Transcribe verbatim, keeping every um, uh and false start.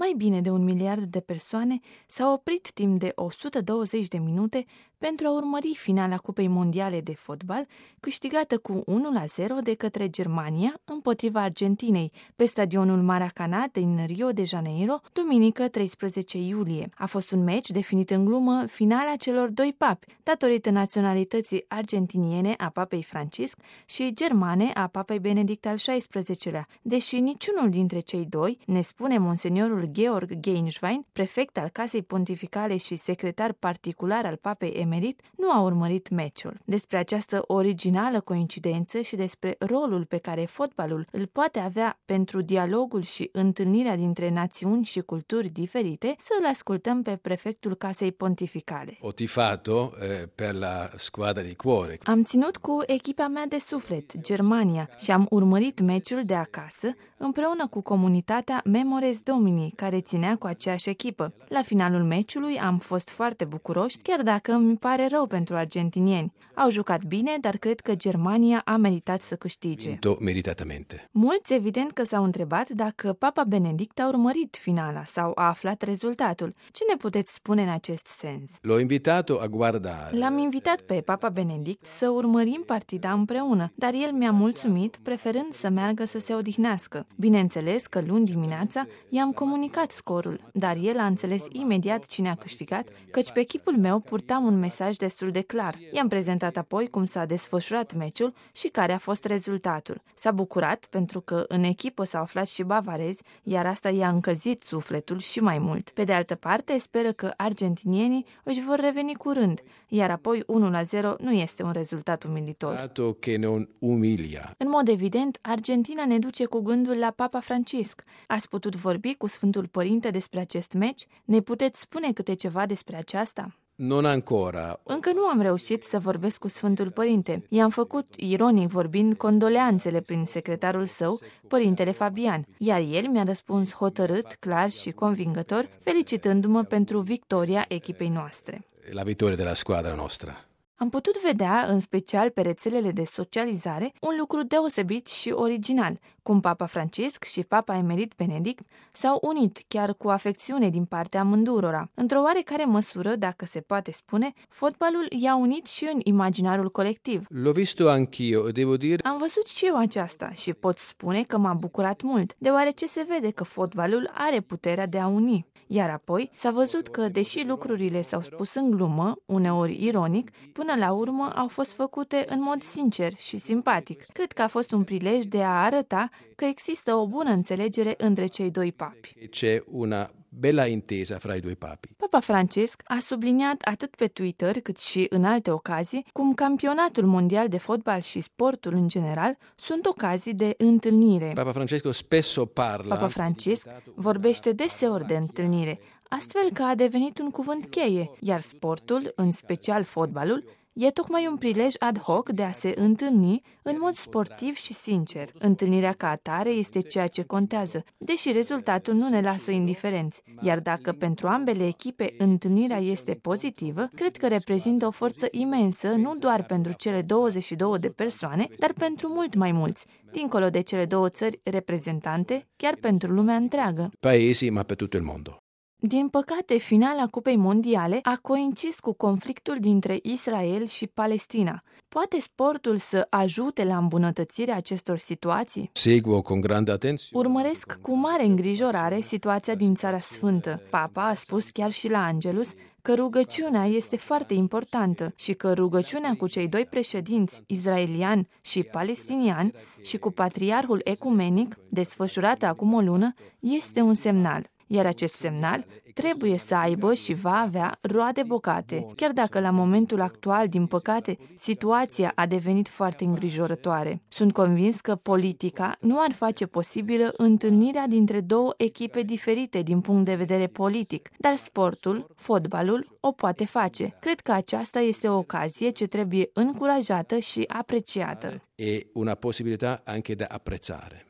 mai bine de un miliard de persoane s-au oprit timp de o sută douăzeci de minute pentru a urmări finala Cupei Mondiale de Fotbal, câștigată cu unu la zero de către Germania împotriva Argentinei, pe stadionul Maracanã din Rio de Janeiro, duminică treisprezece iulie. A fost un meci definit în glumă finala celor doi papi, datorită naționalității argentiniene a papei Francisc și germane a papei Benedict al șaisprezecelea, deși niciunul dintre cei doi, ne spune monseniorul Georg Geinschwein, prefect al Casei Pontificale și secretar particular al papei emerit, nu a urmărit meciul. Despre această originală coincidență și despre rolul pe care fotbalul îl poate avea pentru dialogul și întâlnirea dintre națiuni și culturi diferite, să-l ascultăm pe prefectul Casei Pontificale. Ho tifato eh, per la squadra di cuore. Am ținut cu echipa mea de suflet, Germania, și am urmărit meciul de acasă împreună cu comunitatea Memores Domini, care ținea cu aceeași echipă. La finalul meciului am fost foarte bucuroși, chiar dacă îmi pare rău pentru argentinieni. Au jucat bine, dar cred că Germania a meritat să câștige. Vinto meritatamente. Mulți evident că s-au întrebat dacă Papa Benedict a urmărit finala sau a aflat rezultatul. Ce ne puteți spune în acest sens? L'ho invitato a guardare. L-am invitat pe Papa Benedict să urmărim partida împreună, dar el mi-a mulțumit, preferând să meargă să se odihnească. Bineînțeles că luni dimineața i-am comunicat scorul, dar el a înțeles imediat cine a câștigat, căci pe chipul meu purtam un mesaj destul de clar. I-am prezentat apoi cum s-a desfășurat meciul și care a fost rezultatul. S-a bucurat pentru că în echipă s-au aflat și bavarezi, iar asta i-a încălzit sufletul și mai mult. Pe de altă parte, speră că argentinienii își vor reveni curând, iar apoi unu la zero nu este un rezultat umilitor. Che non umilia. În mod evident, Argentina ne duce cu gândul la Papa Francisc. Ați putut vorbi cu Sfântul Părinte despre acest meci? Ne puteți spune câte ceva despre aceasta? Non ancora. Încă nu am reușit să vorbesc cu Sfântul Părinte. I-am făcut, ironic vorbind, condoleanțele prin secretarul său, Părintele Fabian, iar el mi-a răspuns hotărât, clar și convingător, felicitându-mă pentru victoria echipei noastre. La vittoria della squadra nostra. Am putut vedea, în special pe rețelele de socializare, un lucru deosebit și original, cum Papa Francisc și Papa emerit Benedict s-au unit chiar cu afecțiune din partea amândurora. Într-o oarecare măsură, dacă se poate spune, fotbalul i-a unit și în imaginarul colectiv. L'ho visto anch'io, devo dire. Am văzut și eu aceasta și pot spune că m-a bucurat mult, deoarece se vede că fotbalul are puterea de a uni. Iar apoi s-a văzut că, deși lucrurile s-au spus în glumă, uneori ironic, până la urmă au fost făcute în mod sincer și simpatic. Cred că a fost un prilej de a arăta că există o bună înțelegere între cei doi papi. C'è una bella intesa fra i due papi. Papa Francisc a subliniat atât pe Twitter cât și în alte ocazii cum campionatul mondial de fotbal și sportul în general sunt ocazii de întâlnire. Papa Francesco spesso parla. Papa Francisc vorbește deseori de întâlnire, astfel că a devenit un cuvânt cheie, iar sportul, în special fotbalul, e tocmai un prilej ad hoc de a se întâlni în mod sportiv și sincer. Întâlnirea ca atare este ceea ce contează, deși rezultatul nu ne lasă indiferenți. Iar dacă pentru ambele echipe întâlnirea este pozitivă, cred că reprezintă o forță imensă nu doar pentru cele douăzeci și două de persoane, dar pentru mult mai mulți, dincolo de cele două țări reprezentante, chiar pentru lumea întreagă. Paesi, ma per tutto il mondo. Din păcate, finala Cupei Mondiale a coincis cu conflictul dintre Israel și Palestina. Poate sportul să ajute la îmbunătățirea acestor situații? Seguo con grande attenzione. Urmăresc cu mare îngrijorare situația din Țara Sfântă. Papa a spus chiar și la Angelus că rugăciunea este foarte importantă și că rugăciunea cu cei doi președinți, israelian și palestinian, și cu patriarhul ecumenic, desfășurată acum o lună, este un semnal. Iar acest semnal trebuie să aibă și va avea roade bogate, chiar dacă la momentul actual, din păcate, situația a devenit foarte îngrijorătoare. Sunt convins că politica nu ar face posibilă întâlnirea dintre două echipe diferite din punct de vedere politic, dar sportul, fotbalul, o poate face. Cred că aceasta este o ocazie ce trebuie încurajată și apreciată. E una posibilità anche da apprezzare.